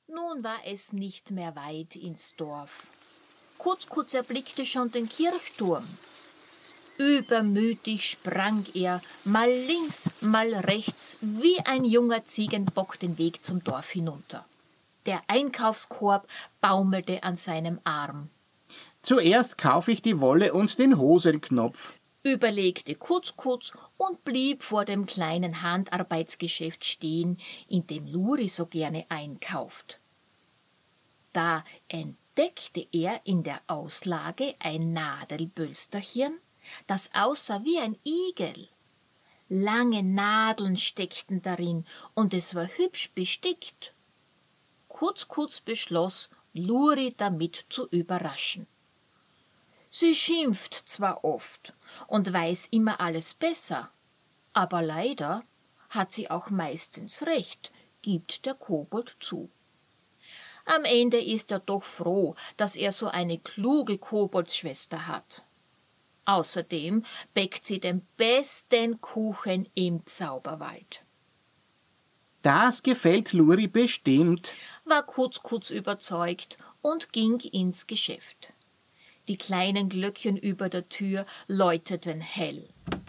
Nun war es nicht mehr weit ins Dorf. Kutzkutz erblickte schon den Kirchturm. Übermütig sprang er, mal links, mal rechts, wie ein junger Ziegenbock den Weg zum Dorf hinunter. Der Einkaufskorb baumelte an seinem Arm. Zuerst kaufe ich die Wolle und den Hosenknopf, Überlegte Kutzkutz und blieb vor dem kleinen Handarbeitsgeschäft stehen, in dem Luri so gerne einkauft. Da entdeckte er in der Auslage ein Nadelbölsterchen, das aussah wie ein Igel. Lange Nadeln steckten darin und es war hübsch bestickt. Kutzkutz beschloss, Luri damit zu überraschen. Sie schimpft zwar oft und weiß immer alles besser, aber leider hat sie auch meistens recht, gibt der Kobold zu. Am Ende ist er doch froh, dass er so eine kluge Koboldsschwester hat. Außerdem bäckt sie den besten Kuchen im Zauberwald. Das gefällt Luri bestimmt. War Kutzkutz überzeugt und ging ins Geschäft. Die kleinen Glöckchen über der Tür läuteten hell.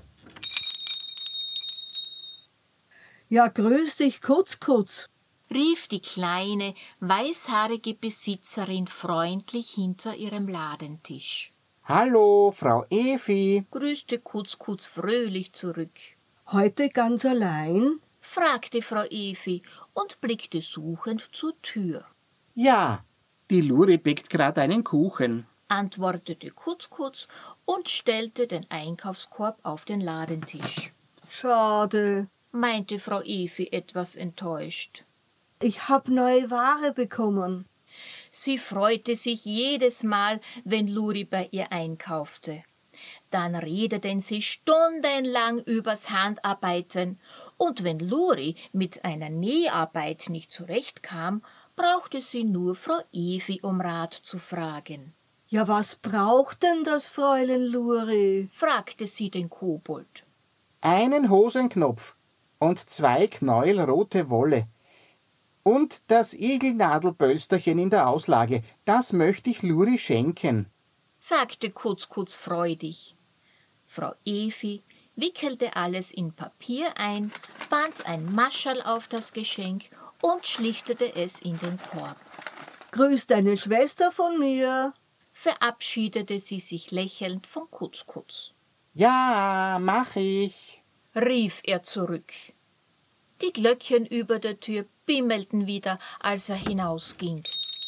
Ja, grüß dich, Kutzkutz. Rief die kleine, weißhaarige Besitzerin freundlich hinter ihrem Ladentisch. Hallo, Frau Evi. Grüßte Kutzkutz fröhlich zurück. Heute ganz allein? Fragte Frau Evi und blickte suchend zur Tür. Ja, die Luri bäckt gerade einen Kuchen, Antwortete Kutzkutz und stellte den Einkaufskorb auf den Ladentisch. Schade. Meinte Frau Evi etwas enttäuscht. Ich hab neue Ware bekommen. Sie freute sich jedes Mal, wenn Luri bei ihr einkaufte. Dann redeten sie stundenlang übers Handarbeiten, und wenn Luri mit einer Näharbeit nicht zurechtkam, brauchte sie nur Frau Evi um Rat zu fragen. Ja, was braucht denn das Fräulein Luri? Fragte sie den Kobold. einen Hosenknopf und 2 Knäuel rote Wolle. Und das Igelnadelbölsterchen in der Auslage, das möchte ich Luri schenken, sagte Kutzkutz freudig. Frau Evi wickelte alles in Papier ein, band ein Mascherl auf das Geschenk und schlichtete es in den Korb. Grüß deine Schwester von mir. Verabschiedete sie sich lächelnd von Kutzkutz. Ja, mach ich, Rief er zurück. Die Glöckchen über der Tür bimmelten wieder, als er hinausging.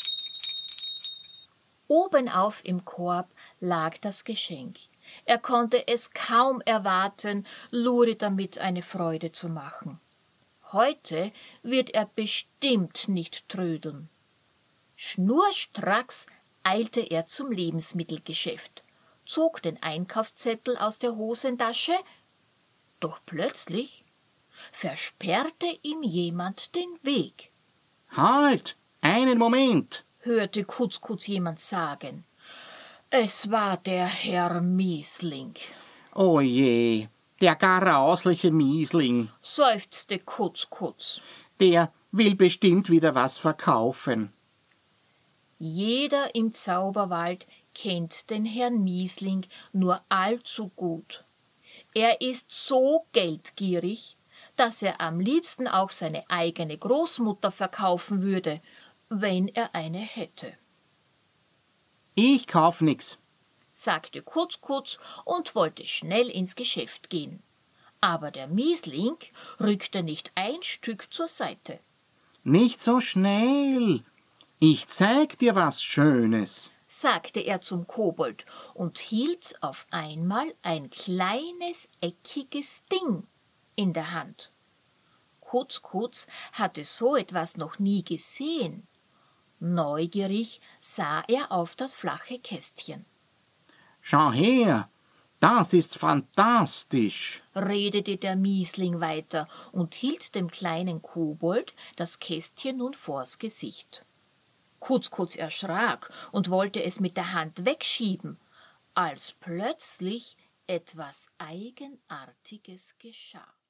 Obenauf im Korb lag das Geschenk. Er konnte es kaum erwarten, Luri damit eine Freude zu machen. Heute wird er bestimmt nicht trödeln. Schnurstracks eilte er zum Lebensmittelgeschäft, zog den Einkaufszettel aus der Hosentasche, doch plötzlich versperrte ihm jemand den Weg. Halt, einen Moment, Hörte Kutzkutz jemand sagen. Es war der Herr Miesling, oh je, der grausliche Miesling, seufzte Kutzkutz. der will bestimmt wieder was verkaufen. Jeder im Zauberwald kennt den Herrn Miesling nur allzu gut. Er ist so geldgierig, dass er am liebsten auch seine eigene Großmutter verkaufen würde, wenn er eine hätte, Ich kauf nix. sagte Kutzkutz und wollte schnell ins Geschäft gehen. Aber der Miesling rückte nicht ein Stück zur Seite, Nicht so schnell. Ich zeig dir was Schönes. sagte er zum Kobold und hielt auf einmal ein kleines, eckiges Ding in der Hand. Kutzkutz hatte so etwas noch nie gesehen. Neugierig sah er auf das flache Kästchen, Schau her, das ist fantastisch. redete der Miesling weiter und hielt dem kleinen Kobold das Kästchen nun vors Gesicht. Kutzkutz erschrak und wollte es mit der Hand wegschieben, als plötzlich etwas Eigenartiges geschah.